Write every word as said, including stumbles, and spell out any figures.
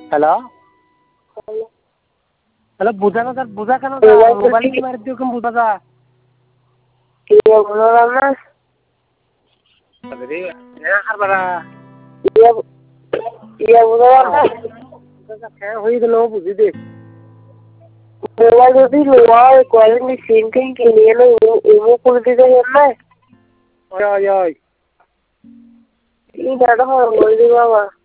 hello hello বুঝা না বুঝা কেন মোবাইল কি মারি দিও কেন বুঝা যা কি বলো না আরে না হারবারা ইয়া ইয়া বুঝা না বুঝা কে হই গেল বুঝি দে মোবাইল যদি লোয়ার কোয়ালিটি সিম কিন কিনে এলো এমো করে দিতে না ওই ওই ওই এই দাদা হয় বলি বাবা